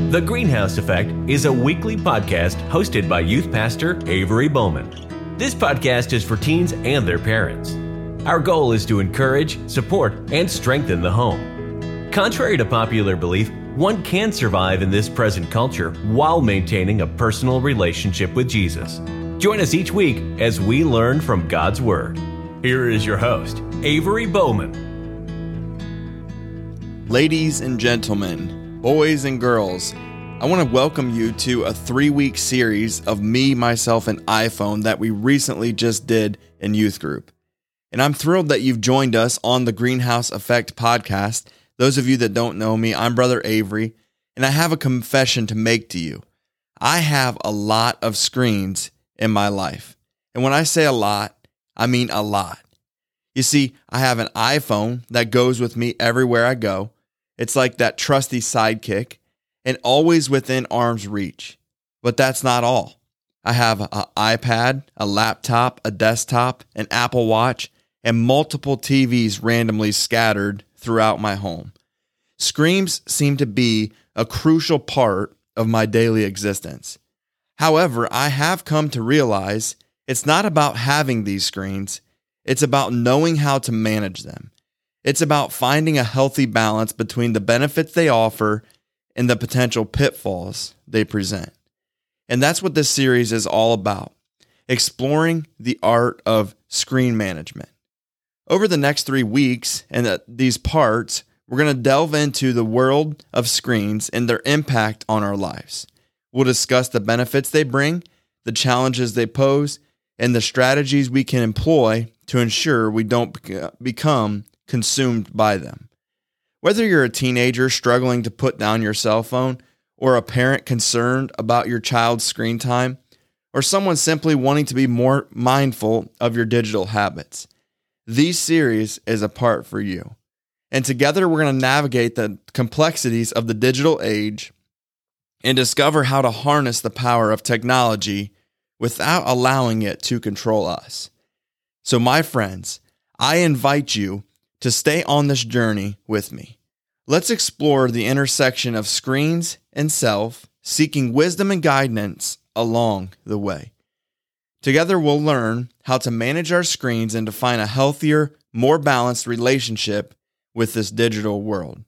The Greenhouse Effect is a weekly podcast hosted by youth pastor Avery Bowman. This podcast is for teens and their parents. Our goal is to encourage, support, and strengthen the home. Contrary to popular belief, one can survive in this present culture while maintaining a personal relationship with Jesus. Join us each week as we learn from God's Word. Here is your host, Avery Bowman. Ladies and gentlemen, boys and girls, I want to welcome you to a 3-week series of Me, Myself, and iPhone that we recently just did in youth group. And I'm thrilled that you've joined us on the Greenhouse Effect podcast. Those of you that don't know me, I'm Brother Avery, and I have a confession to make to you. I have a lot of screens in my life. And when I say a lot, I mean a lot. You see, I have an iPhone that goes with me everywhere I go. It's like that trusty sidekick and always within arm's reach. But that's not all. I have an iPad, a laptop, a desktop, an Apple Watch, and multiple TVs randomly scattered throughout my home. Screens seem to be a crucial part of my daily existence. However, I have come to realize it's not about having these screens. It's about knowing how to manage them. It's about finding a healthy balance between the benefits they offer and the potential pitfalls they present. And that's what this series is all about, exploring the art of screen management. Over the next 3 weeks and these parts, we're going to delve into the world of screens and their impact on our lives. We'll discuss the benefits they bring, the challenges they pose, and the strategies we can employ to ensure we don't become consumed by them. Whether you're a teenager struggling to put down your cell phone, or a parent concerned about your child's screen time, or someone simply wanting to be more mindful of your digital habits, this series is a part for you. And together we're going to navigate the complexities of the digital age and discover how to harness the power of technology without allowing it to control us. So my friends, I invite you to stay on this journey with me. Let's explore the intersection of screens and self, seeking wisdom and guidance along the way. Together we'll learn how to manage our screens and to find a healthier, more balanced relationship with this digital world.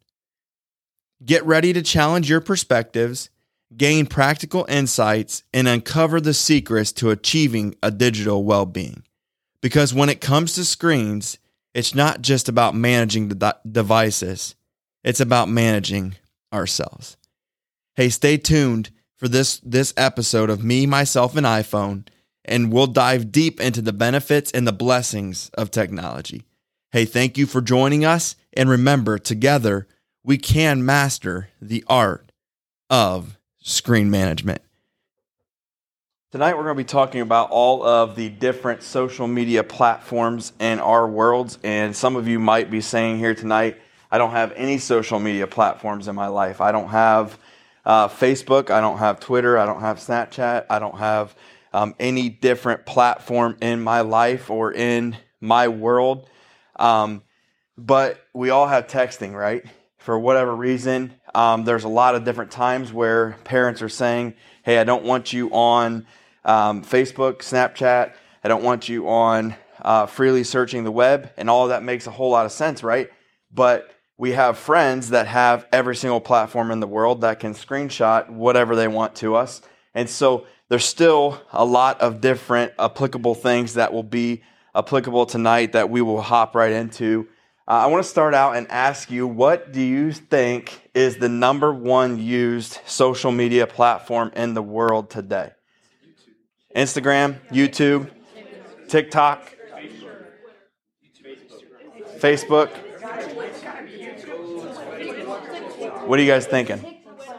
Get ready to challenge your perspectives, gain practical insights, and uncover the secrets to achieving a digital well-being. Because when it comes to screens, it's not just about managing the devices, it's about managing ourselves. Hey, stay tuned for this episode of Me, Myself, and iPhone, and we'll dive deep into the benefits and the blessings of technology. Hey, thank you for joining us, and remember, together, we can master the art of screen management. Tonight, we're going to be talking about all of the different social media platforms in our worlds, and some of you might be saying here tonight, I don't have any social media platforms in my life. I don't have Facebook, I don't have Twitter, I don't have Snapchat, I don't have any different platform in my life or in my world. But we all have texting, right? For whatever reason, there's a lot of different times where parents are saying, hey, I don't want you on Facebook, Snapchat, I don't want you on freely searching the web, and all of that makes a whole lot of sense, right? But we have friends that have every single platform in the world that can screenshot whatever they want to us. And so there's still a lot of different applicable things that will be applicable tonight that we will hop right into. I want to start out and ask you, what do you think is the number one used social media platform in the world today? Instagram, YouTube, TikTok, Facebook. What are you guys thinking?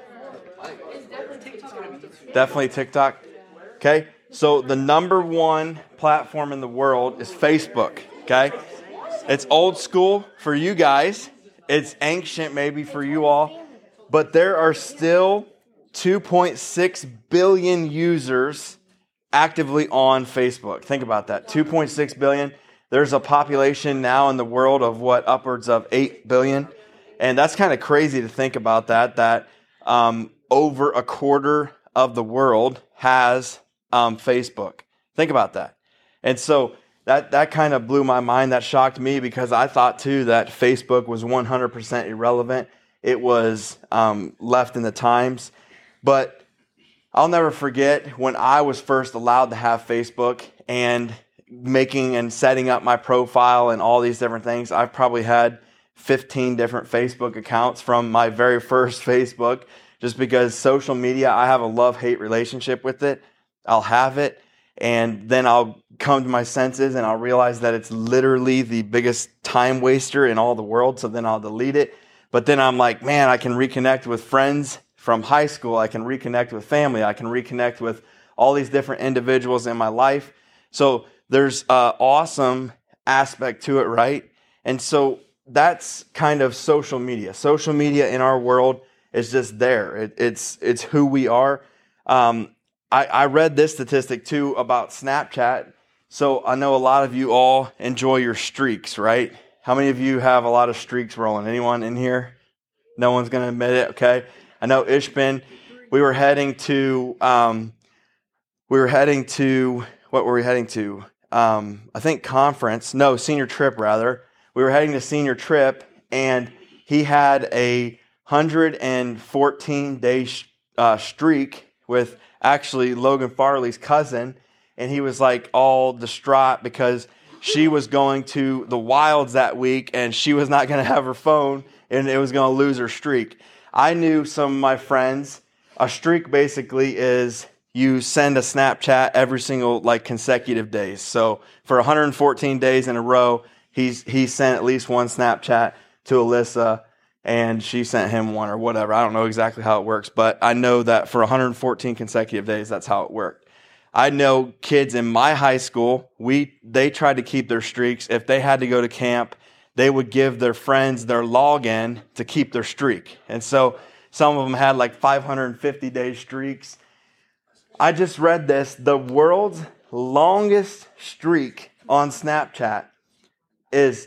Definitely TikTok. Okay, so the number one platform in the world is Facebook. Okay, it's old school for you guys. It's ancient maybe for you all, but there are still 2.6 billion users actively on Facebook. Think about that, 2.6 billion. There's a population now in the world of upwards of 8 billion. And that's kind of crazy to think about that over a quarter of the world has Facebook. Think about that. And so that kind of blew my mind. That shocked me because I thought too that Facebook was 100% irrelevant. It was left in the times. But I'll never forget when I was first allowed to have Facebook and making and setting up my profile and all these different things. I've probably had 15 different Facebook accounts from my very first Facebook, just because social media, I have a love-hate relationship with it. I'll have it, and then I'll come to my senses and I'll realize that it's literally the biggest time waster in all the world, so then I'll delete it. But then I'm like, man, I can reconnect with friends from high school. I can reconnect with family. I can reconnect with all these different individuals in my life. So there's an awesome aspect to it, right? And so that's kind of social media. Social media in our world is just there. It's who we are. I read this statistic too about Snapchat. So I know a lot of you all enjoy your streaks, right? How many of you have a lot of streaks rolling? Anyone in here? No one's going to admit it, okay? I know Ishbin, we were heading to, what were we heading to? I think senior trip rather. We were heading to senior trip, and he had a 114-day streak with actually Logan Farley's cousin, and he was like all distraught because she was going to the Wilds that week, and she was not going to have her phone, and it was going to lose her streak. I knew some of my friends. A streak basically is you send a Snapchat every single consecutive days. So for 114 days in a row, he sent at least one Snapchat to Alyssa, and she sent him one or whatever. I don't know exactly how it works, but I know that for 114 consecutive days, that's how it worked. I know kids in my high school, they tried to keep their streaks. If they had to go to camp, they would give their friends their login to keep their streak. And so some of them had 550-day streaks. I just read this. The world's longest streak on Snapchat is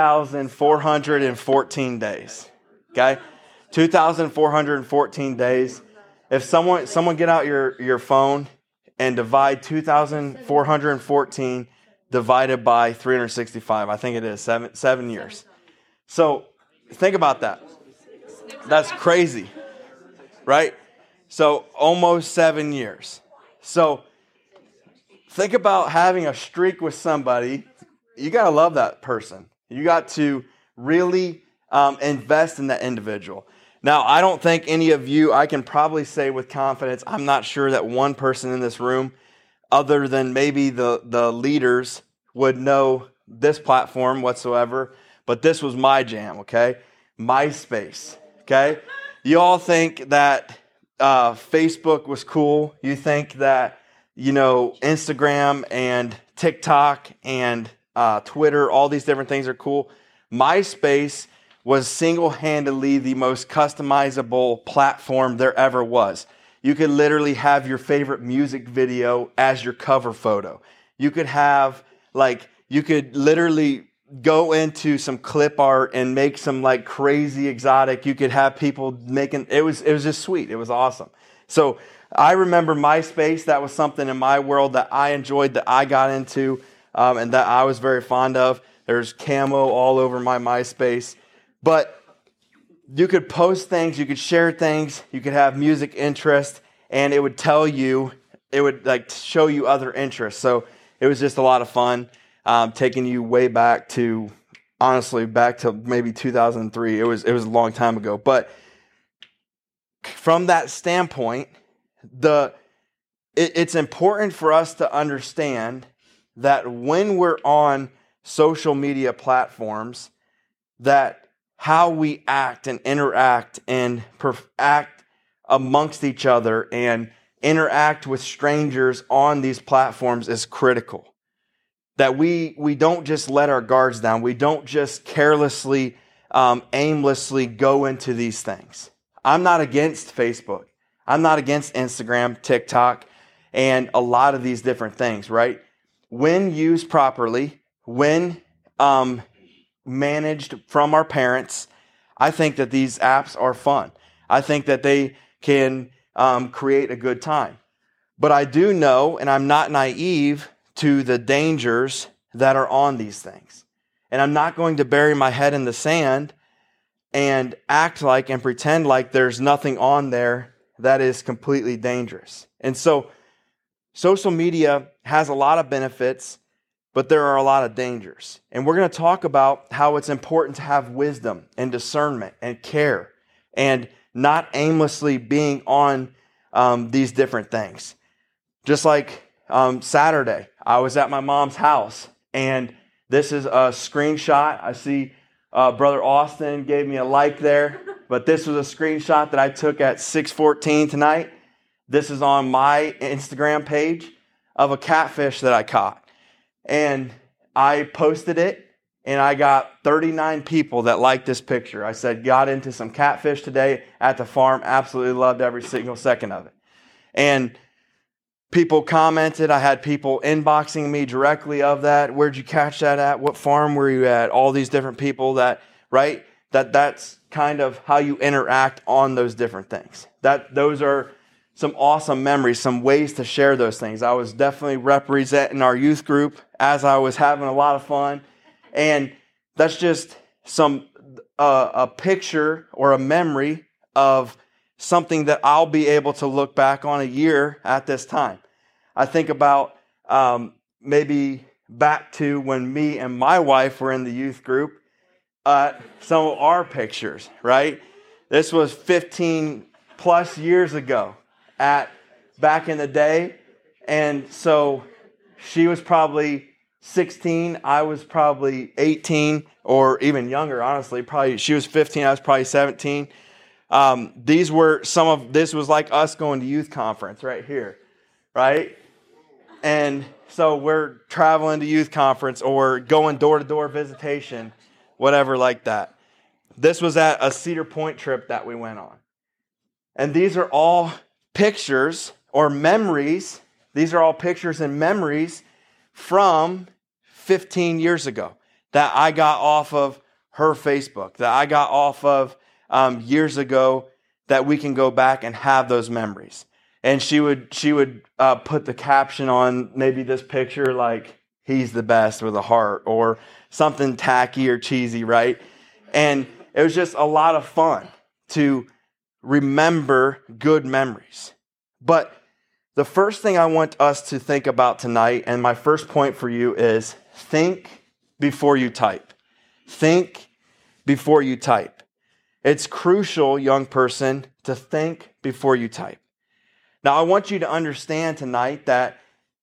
2,414 days. Okay? 2,414 days. If someone get out your phone and divide 2,414 divided by 365. I think it is 7 years. So think about that. That's crazy, right? So almost 7 years. So think about having a streak with somebody. You got to love that person. You got to really invest in that individual. Now, I don't think any of you, I can probably say with confidence, I'm not sure that one person in this room, other than maybe the leaders, would know this platform whatsoever. But this was my jam, okay? MySpace, okay? You all think that Facebook was cool. You think that, Instagram and TikTok and Twitter, all these different things are cool. MySpace was single-handedly the most customizable platform there ever was. You could literally have your favorite music video as your cover photo. You could have, you could literally go into some clip art and make some crazy exotic. You could have people making, it was just sweet. It was awesome. So I remember MySpace. That was something in my world that I enjoyed, that I got into, and that I was very fond of. There's camo all over my MySpace. But you could post things, you could share things, you could have music interest, and it would tell you, it would show you other interests. So it was just a lot of fun, taking you way back to, honestly, back to maybe 2003. It was a long time ago. But from that standpoint, it's important for us to understand that when we're on social media platforms, that how we act and interact and act amongst each other and interact with strangers on these platforms is critical. That we don't just let our guards down. We don't just carelessly, aimlessly go into these things. I'm not against Facebook. I'm not against Instagram, TikTok, and a lot of these different things, right? When used properly, when managed from our parents, I think that these apps are fun. I think that they can create a good time. But I do know, and I'm not naive to the dangers that are on these things. And I'm not going to bury my head in the sand and act like and pretend like there's nothing on there that is completely dangerous. And so social media has a lot of benefits, but there are a lot of dangers. And we're going to talk about how it's important to have wisdom and discernment and care and not aimlessly being on these different things. Just like Saturday, I was at my mom's house, and this is a screenshot. I see Brother Austin gave me a like there, but this was a screenshot that I took at 6:14 tonight. This is on my Instagram page of a catfish that I caught. And I posted it, and I got 39 people that liked this picture. I said, got into some catfish today at the farm. Absolutely loved every single second of it. And people commented. I had people inboxing me directly of that. Where'd you catch that at? What farm were you at? All these different people that's kind of how you interact on those different things. Those are some awesome memories, some ways to share those things. I was definitely representing our youth group as I was having a lot of fun. And that's just a picture or a memory of something that I'll be able to look back on a year at this time. I think about maybe back to when me and my wife were in the youth group, some of our pictures, right? This was 15 plus years ago back in the day. And so she was probably 16, I was probably 18 or even younger, honestly. Probably she was 15, I was probably 17. This was like us going to youth conference right here, right? And so we're traveling to youth conference or going door-to-door visitation, whatever like that. This was at a Cedar Point trip that we went on. And these are all pictures or memories. These are all pictures and memories from 15 years ago that I got off of her Facebook, that I got off of years ago, that we can go back and have those memories. And she would put the caption on maybe this picture like, he's the best with a heart or something tacky or cheesy, right? And it was just a lot of fun to remember good memories. But the first thing I want us to think about tonight, and my first point for you is think before you type. Think before you type. It's crucial, young person, to think before you type. Now, I want you to understand tonight that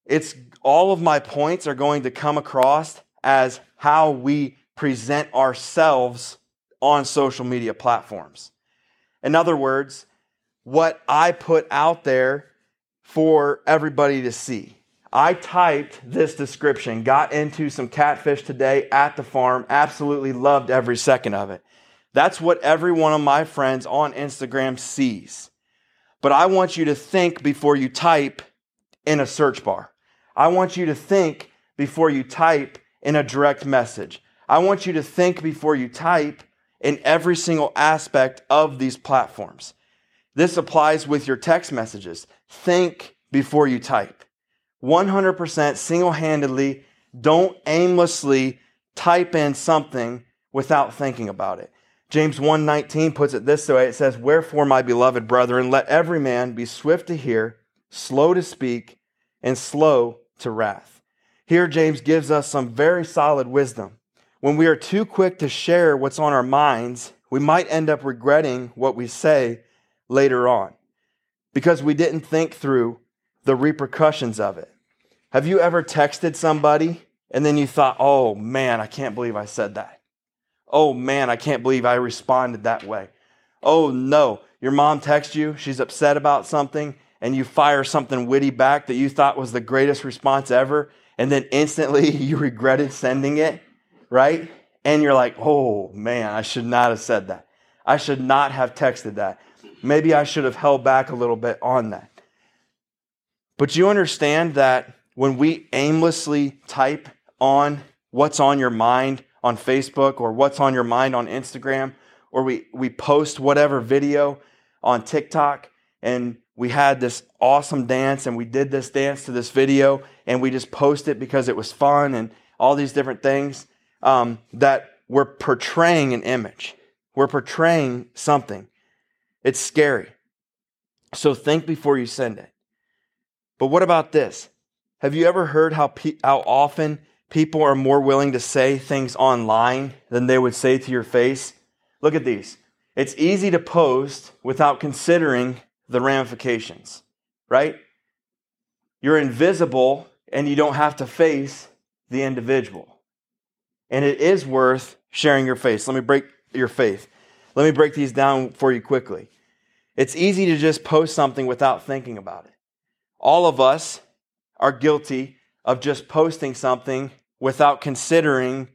all of my points are going to come across as how we present ourselves on social media platforms. In other words, what I put out there for everybody to see. I typed this description, got into some catfish today at the farm, absolutely loved every second of it. That's what every one of my friends on Instagram sees. But I want you to think before you type in a search bar. I want you to think before you type in a direct message. I want you to think before you type in every single aspect of these platforms. This applies with your text messages. Think before you type. 100% single-handedly, don't aimlessly type in something without thinking about it. James 1:19 puts it this way. It says, "Wherefore, my beloved brethren, let every man be swift to hear, slow to speak, and slow to wrath." Here, James gives us some very solid wisdom. When we are too quick to share what's on our minds, we might end up regretting what we say later on because we didn't think through the repercussions of it. Have you ever texted somebody and then you thought, oh man, I can't believe I said that. Oh man, I can't believe I responded that way. Oh no, your mom texts you, she's upset about something, and you fire something witty back that you thought was the greatest response ever, and then instantly you regretted sending it, right? And you're like, oh man, I should not have said that. I should not have texted that. Maybe I should have held back a little bit on that. But you understand that when we aimlessly type on what's on your mind on Facebook or what's on your mind on Instagram, or we post whatever video on TikTok, and we had this awesome dance, and we did this dance to this video, and we just posted it because it was fun and all these different things, that we're portraying an image. We're portraying something. It's scary. So think before you send it. But what about this? Have you ever heard how often people are more willing to say things online than they would say to your face? Look at these. It's easy to post without considering the ramifications, right? You're invisible and you don't have to face the individual. And it is worth sharing your faith. Let me break these down for you quickly. It's easy to just post something without thinking about it. All of us are guilty of just posting something without considering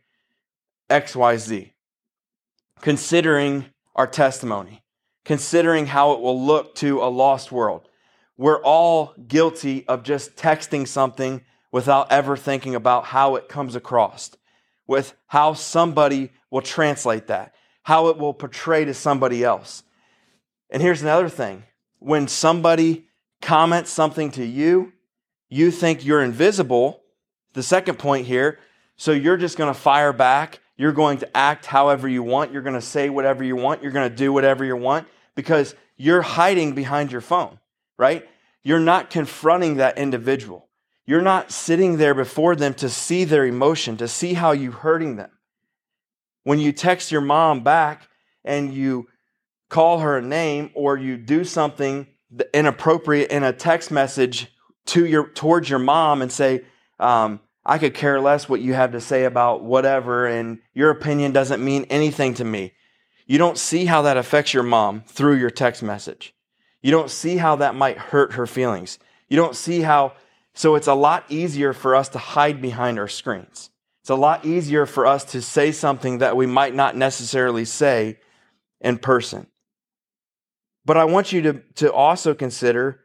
XYZ, considering our testimony, considering how it will look to a lost world. We're all guilty of just texting something without ever thinking about how it comes across, with how somebody will translate that, how it will portray to somebody else. And here's another thing. When somebody comments something to you, you think you're invisible. The second point here, so you're just going to fire back. You're going to act however you want. You're going to say whatever you want. You're going to do whatever you want because you're hiding behind your phone, right? You're not confronting that individual. You're not sitting there before them to see their emotion, to see how you're hurting them. When you text your mom back and you call her a name or you do something inappropriate in a text message towards your mom and say, I could care less what you have to say about whatever, and your opinion doesn't mean anything to me. You don't see how that affects your mom through your text message. You don't see how that might hurt her feelings. You don't see how, so it's a lot easier for us to hide behind our screens. It's a lot easier for us to say something that we might not necessarily say in person. But I want you to also consider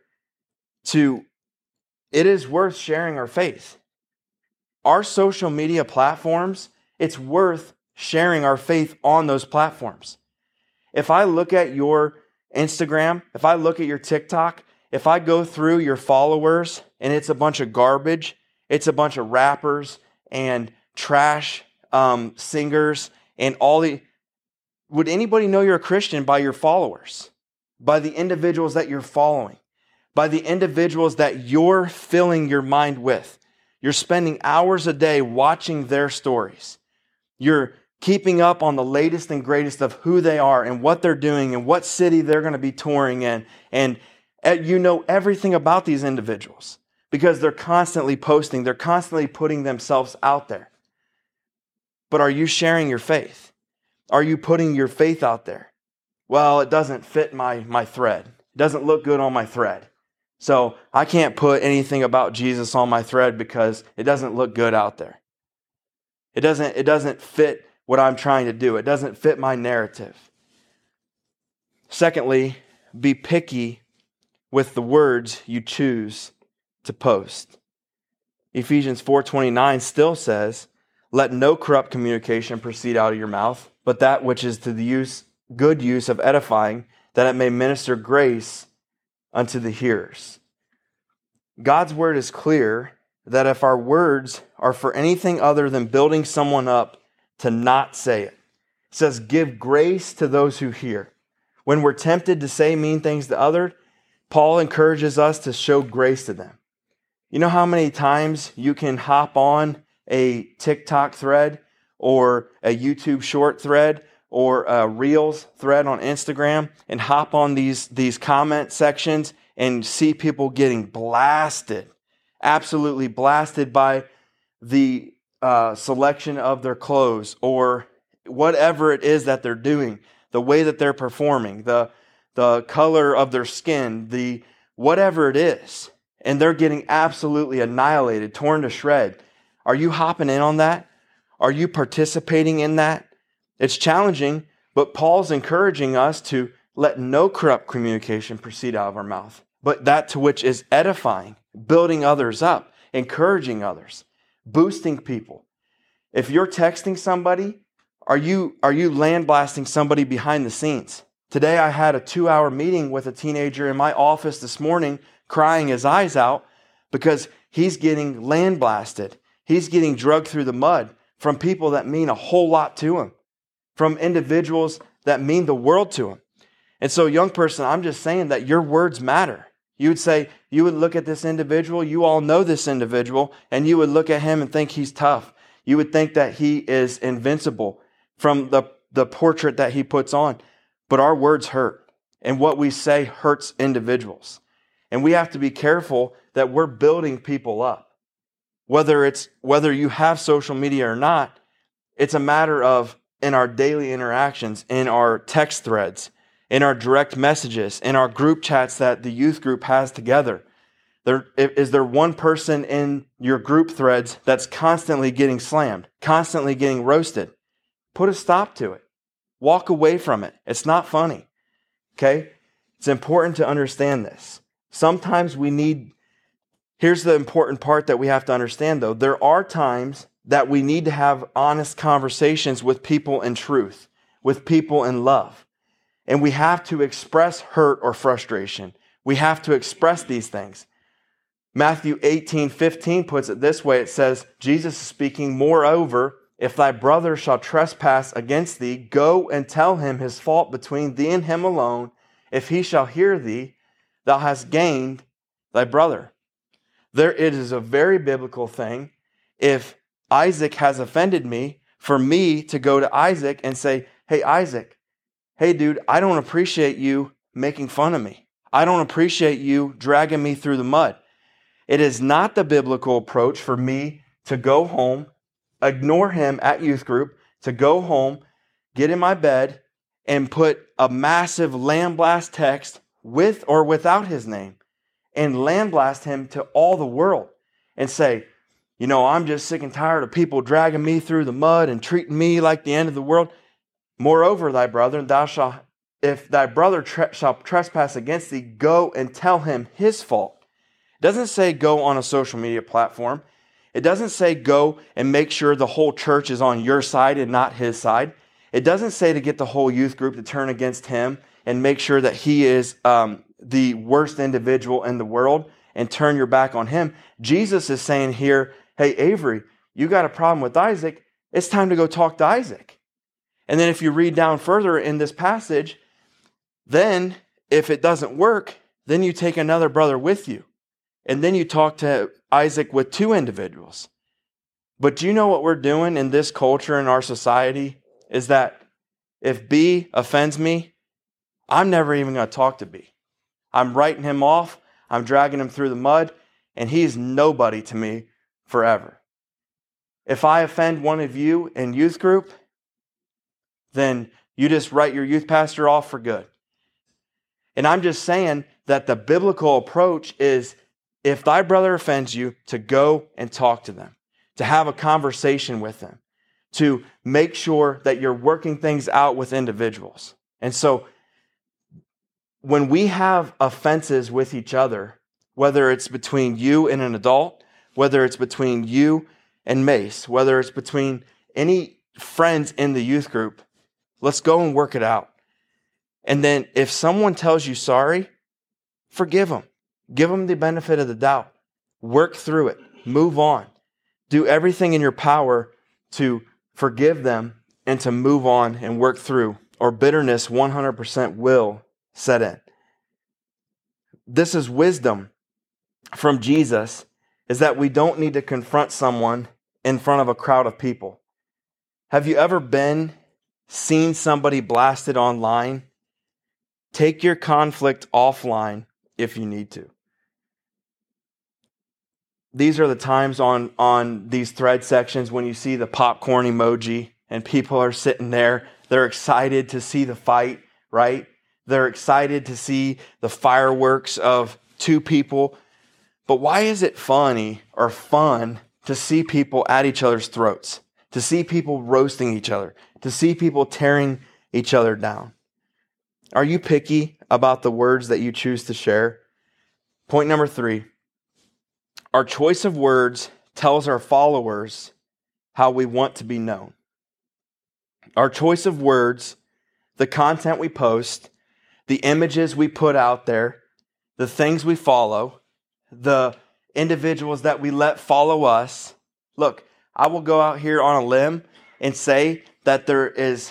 it is worth sharing our faith. Our social media platforms, it's worth sharing our faith on those platforms. If I look at your Instagram, if I look at your TikTok, if I go through your followers and it's a bunch of garbage, it's a bunch of rappers and trash singers and would anybody know you're a Christian by your followers? By the individuals that you're following? By the individuals that you're filling your mind with? You're spending hours a day watching their stories. You're keeping up on the latest and greatest of who they are and what they're doing and what city they're going to be touring in. And you know everything about these individuals because they're constantly posting. They're constantly putting themselves out there. But are you sharing your faith? Are you putting your faith out there? Well, it doesn't fit my thread. It doesn't look good on my thread. So I can't put anything about Jesus on my thread because it doesn't look good out there. It doesn't fit what I'm trying to do. It doesn't fit my narrative. Secondly, be picky with the words you choose to post. Ephesians 4:29 still says, "Let no corrupt communication proceed out of your mouth, but that which is to the good use of edifying, that it may minister grace unto the hearers." God's word is clear that if our words are for anything other than building someone up, to not say it. It says, give grace to those who hear. When we're tempted to say mean things to others, Paul encourages us to show grace to them. You know how many times you can hop on a TikTok thread or a YouTube short thread or a Reels thread on Instagram and hop on these comment sections and see people getting blasted, absolutely blasted by the selection of their clothes or whatever it is that they're doing, the way that they're performing, the color of their skin, the whatever it is, and they're getting absolutely annihilated, torn to shred. Are you hopping in on that? Are you participating in that? It's challenging, but Paul's encouraging us to let no corrupt communication proceed out of our mouth, but that to which is edifying, building others up, encouraging others, boosting people. If you're texting somebody, are you land blasting somebody behind the scenes? Today I had a 2-hour meeting with a teenager in my office this morning, crying his eyes out because he's getting land blasted. He's getting drugged through the mud from people that mean a whole lot to him, from individuals that mean the world to him. And so, young person, I'm just saying that your words matter. You would look at this individual, you all know this individual, and you would look at him and think he's tough. You would think that he is invincible from the portrait that he puts on. But our words hurt, and what we say hurts individuals. And we have to be careful that we're building people up. Whether you have social media or not, it's a matter of in our daily interactions, in our text threads, in our direct messages, in our group chats that the youth group has together. Is there one person in your group threads that's constantly getting slammed, constantly getting roasted? Put a stop to it. Walk away from it. It's not funny. Okay? It's important to understand this. Sometimes here's the important part that we have to understand though. There are times that we need to have honest conversations with people in truth, with people in love. And we have to express hurt or frustration. We have to express these things. Matthew 18:15 puts it this way. It says, Jesus is speaking, moreover, if thy brother shall trespass against thee, go and tell him his fault between thee and him alone. If he shall hear thee, thou hast gained thy brother. It is a very biblical thing. If Isaac has offended me, for me to go to Isaac and say, hey, Isaac, hey, dude, I don't appreciate you making fun of me. I don't appreciate you dragging me through the mud. It is not the biblical approach for me to go home, ignore him at youth group, to go home, get in my bed, and put a massive landblast text with or without his name and landblast him to all the world and say, I'm just sick and tired of people dragging me through the mud and treating me like the end of the world. Moreover, thy brother, if thy brother shall trespass against thee, go and tell him his fault. It doesn't say go on a social media platform. It doesn't say go and make sure the whole church is on your side and not his side. It doesn't say to get the whole youth group to turn against him and make sure that he is the worst individual in the world and turn your back on him. Jesus is saying here, hey, Avery, you got a problem with Isaac. It's time to go talk to Isaac. And then if you read down further in this passage, then if it doesn't work, then you take another brother with you. And then you talk to Isaac with 2 individuals. But do you know what we're doing in this culture in our society? Is that if B offends me, I'm never even going to talk to B. I'm writing him off. I'm dragging him through the mud. And he's nobody to me forever. If I offend one of you in youth group, then you just write your youth pastor off for good. And I'm just saying that the biblical approach is if thy brother offends you, to go and talk to them, to have a conversation with them, to make sure that you're working things out with individuals. And so when we have offenses with each other, whether it's between you and an adult, whether it's between you and Mace, whether it's between any friends in the youth group, let's go and work it out. And then if someone tells you sorry, forgive them. Give them the benefit of the doubt. Work through it. Move on. Do everything in your power to forgive them and to move on and work through, or bitterness 100% will set in. This is wisdom from Jesus, is that we don't need to confront someone in front of a crowd of people. Have you ever seen somebody blasted online? Take your conflict offline if you need to. These are the times on these thread sections when you see the popcorn emoji and people are sitting there. They're excited to see the fight, right? They're excited to see the fireworks of 2 people. But why is it funny or fun to see people at each other's throats, to see people roasting each other, to see people tearing each other down? Are you picky about the words that you choose to share? Point number 3. Our choice of words tells our followers how we want to be known. Our choice of words, the content we post, the images we put out there, the things we follow, the individuals that we let follow us. Look, I will go out here on a limb and say that there's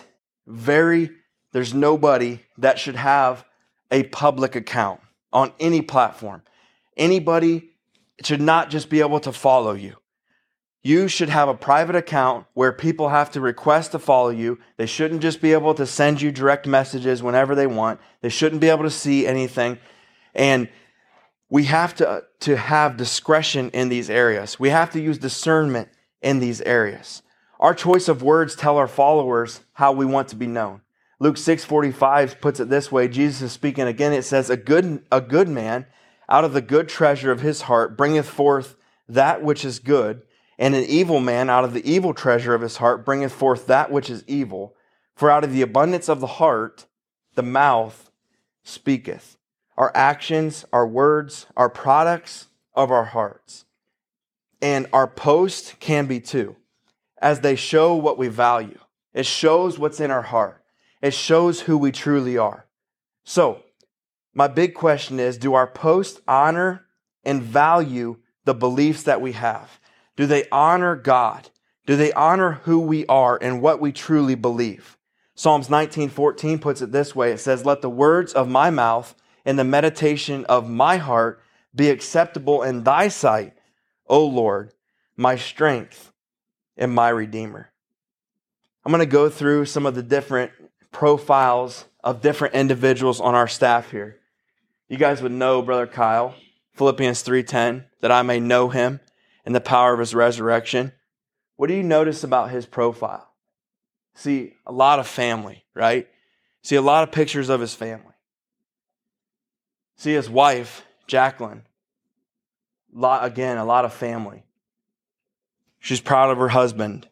nobody that should have a public account on any platform. Anybody should not just be able to follow you. You should have a private account where people have to request to follow you. They shouldn't just be able to send you direct messages whenever they want. They shouldn't be able to see anything. And we have to have discretion in these areas. We have to use discernment in these areas. Our choice of words tell our followers how we want to be known. Luke 6:45 puts it this way. Jesus is speaking again. It says, a good man out of the good treasure of his heart bringeth forth that which is good, and an evil man out of the evil treasure of his heart bringeth forth that which is evil. For out of the abundance of the heart, the mouth speaketh. Our actions, our words, are products of our hearts. And our posts can be too, as they show what we value. It shows what's in our heart. It shows who we truly are. So, my big question is, do our posts honor and value the beliefs that we have? Do they honor God? Do they honor who we are and what we truly believe? Psalms 19:14 puts it this way. It says, let the words of my mouth and the meditation of my heart be acceptable in thy sight, O Lord, my strength and my Redeemer. I'm going to go through some of the different profiles of different individuals on our staff here. You guys would know Brother Kyle, Philippians 3:10, that I may know him and the power of his resurrection. What do you notice about his profile? See a lot of family, right? See a lot of pictures of his family. See his wife, Jacqueline. A lot of family. She's proud of her husband.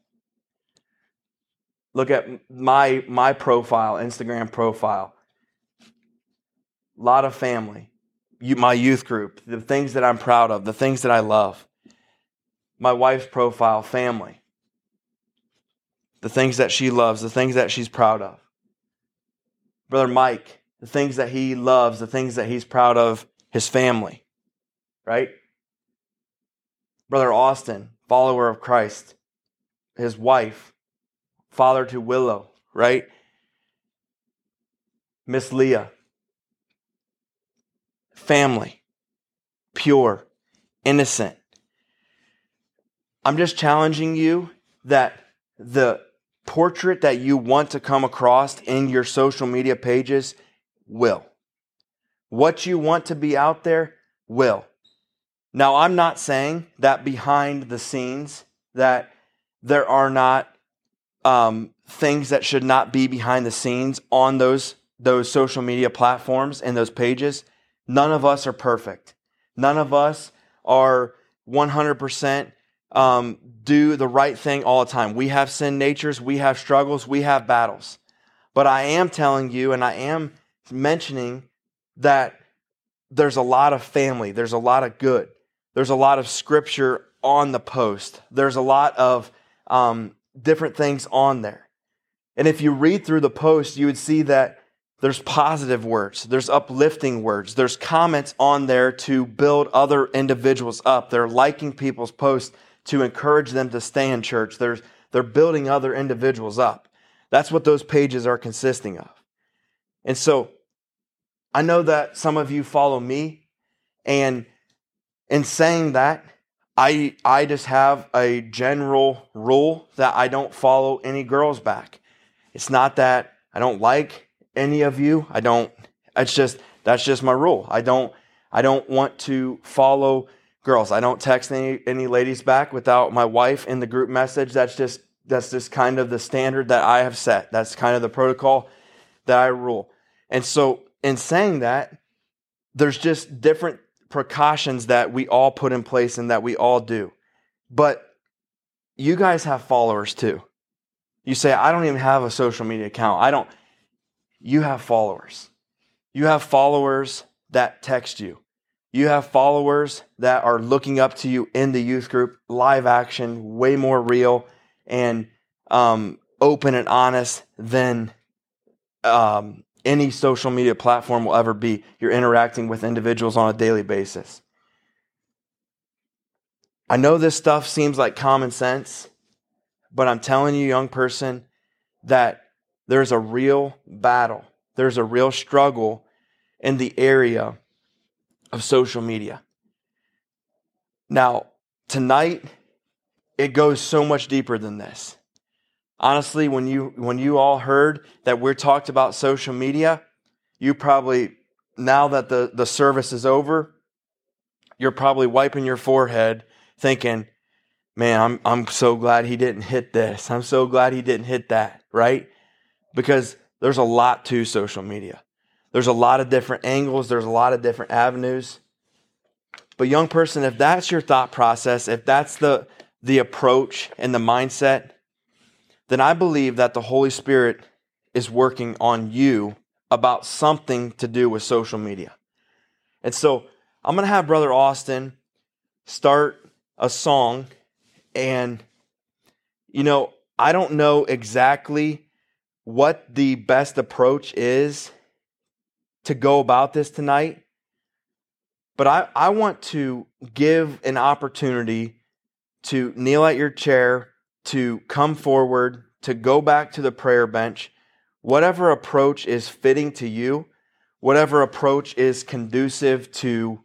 Look at my profile, Instagram profile. A lot of family. My youth group, the things that I'm proud of, the things that I love. My wife's profile, family. The things that she loves, the things that she's proud of. Brother Mike, the things that he loves, the things that he's proud of, his family. Right? Brother Austin, follower of Christ. His wife, father to Willow, right? Miss Leah. Family. Pure. Innocent. I'm just challenging you that the portrait that you want to come across in your social media pages will. What you want to be out there will. Now, I'm not saying that behind the scenes that there are not things that should not be behind the scenes on those social media platforms and those pages. None of us are perfect. None of us are 100% do the right thing all the time. We have sin natures, we have struggles, we have battles. But I am telling you, and I am mentioning that there's a lot of family, there's a lot of good, there's a lot of scripture on the post, there's a lot of different things on there. And if you read through the post, you would see that there's positive words, there's uplifting words, there's comments on there to build other individuals up. They're liking people's posts to encourage them to stay in church. They're building other individuals up. That's what those pages are consisting of. And so I know that some of you follow me, and in saying that, I just have a general rule that I don't follow any girls back. It's not that I don't like any of you. That's just my rule. I don't want to follow girls. I don't text any ladies back without my wife in the group message. That's just kind of the standard that I have set. That's kind of the protocol that I rule. And so in saying that, there's just different precautions that we all put in place and that we all do. But you guys have followers too. You say, I don't even have a social media account. You have followers. You have followers that text you. You have followers that are looking up to you in the youth group, live action, way more real and open and honest than any social media platform will ever be. You're interacting with individuals on a daily basis. I know this stuff seems like common sense, but I'm telling you, young person, that there's a real battle. There's a real struggle in the area of social media. Now, tonight, it goes so much deeper than this. Honestly, when you all heard that we're talked about social media, you probably, now that the service is over, you're probably wiping your forehead thinking, man, I'm so glad he didn't hit this. I'm so glad he didn't hit that, right? Because there's a lot to social media. There's a lot of different angles. There's a lot of different avenues. But young person, if that's your thought process, if that's the approach and the mindset, then I believe that the Holy Spirit is working on you about something to do with social media. And so I'm going to have Brother Austin start a song. And, I don't know exactly what the best approach is to go about this tonight. But I want to give an opportunity to kneel at your chair, to come forward, to go back to the prayer bench, whatever approach is fitting to you, whatever approach is conducive to.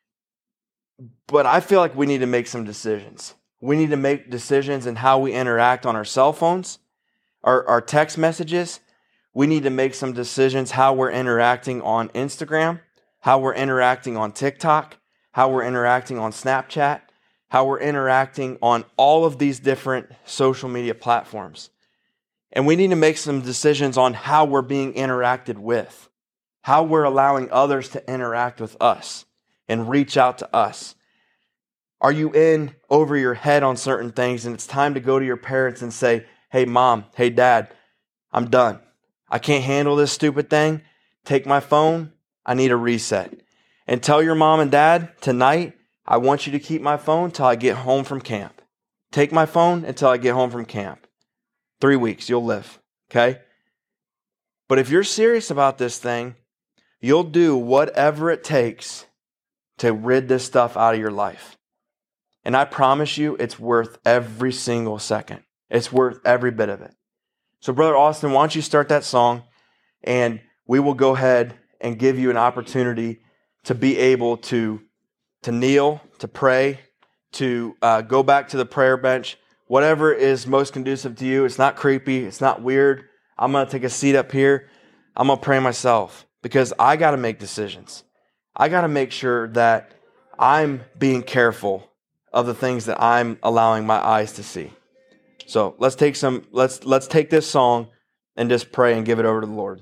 But I feel like we need to make some decisions. We need to make decisions in how we interact on our cell phones, our text messages. We need to make some decisions how we're interacting on Instagram, how we're interacting on TikTok, how we're interacting on Snapchat, how we're interacting on all of these different social media platforms. And we need to make some decisions on how we're being interacted with, how we're allowing others to interact with us and reach out to us. Are you in over your head on certain things and it's time to go to your parents and say, hey, mom, hey, dad, I'm done. I can't handle this stupid thing. Take my phone. I need a reset. And tell your mom and dad, tonight, I want you to keep my phone till I get home from camp. Take my phone until I get home from camp. 3 weeks, you'll live, okay? But if you're serious about this thing, you'll do whatever it takes to rid this stuff out of your life. And I promise you, it's worth every single second. It's worth every bit of it. So, Brother Austin, why don't you start that song, and we will go ahead and give you an opportunity to be able to kneel, to pray, to go back to the prayer bench, whatever is most conducive to you. It's not creepy. It's not weird. I'm going to take a seat up here. I'm going to pray myself because I got to make decisions. I got to make sure that I'm being careful of the things that I'm allowing my eyes to see. So let's take this song and just pray and give it over to the Lord.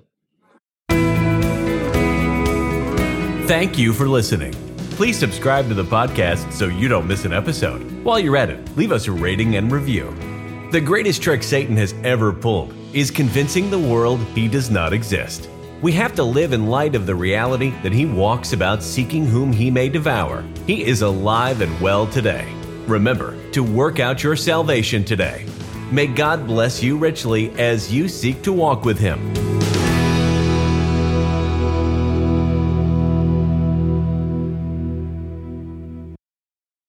Thank you for listening. Please subscribe to the podcast so you don't miss an episode. While you're at it, leave us a rating and review. The greatest trick Satan has ever pulled is convincing the world he does not exist. We have to live in light of the reality that he walks about seeking whom he may devour. He is alive and well today. Remember to work out your salvation today. May God bless you richly as you seek to walk with him.